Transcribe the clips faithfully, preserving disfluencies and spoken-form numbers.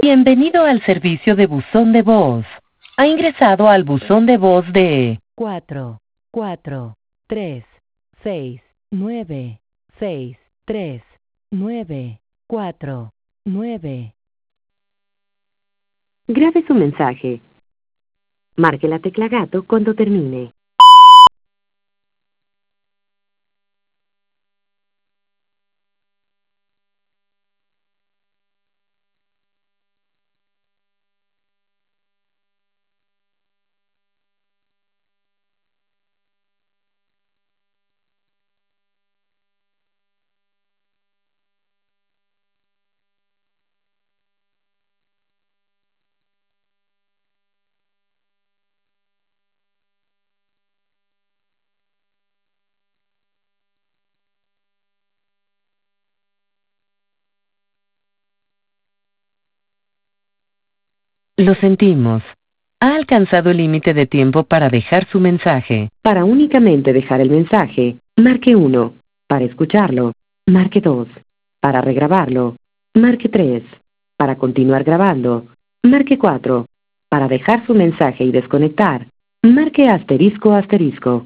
Bienvenido al servicio de buzón de voz. Ha ingresado al buzón de voz de cuatro, cuatro, tres, seis, nueve, seis, tres, nueve, cuatro, nueve. Grabe su mensaje. Marque la tecla gato cuando termine. Lo sentimos. Ha alcanzado el límite de tiempo para dejar su mensaje. Para únicamente dejar el mensaje, marque uno. Para escucharlo, marque dos. Para regrabarlo, marque tres. Para continuar grabando, marque cuatro. Para dejar su mensaje y desconectar, marque asterisco asterisco.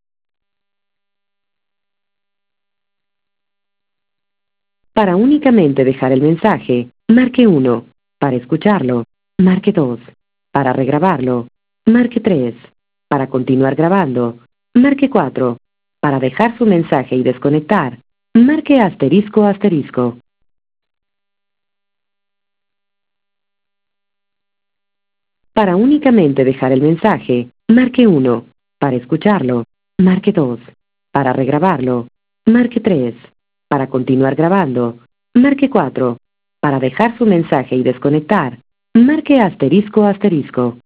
Para únicamente dejar el mensaje, marque uno. Para escucharlo, marque dos. Para regrabarlo, marque tres. Para continuar grabando, marque cuatro. Para dejar su mensaje y desconectar, marque asterisco asterisco. Para únicamente dejar el mensaje, marque uno. Para escucharlo, marque dos. Para regrabarlo, marque tres. Para continuar grabando, marque cuatro. Para dejar su mensaje y desconectar, marque asterisco asterisco.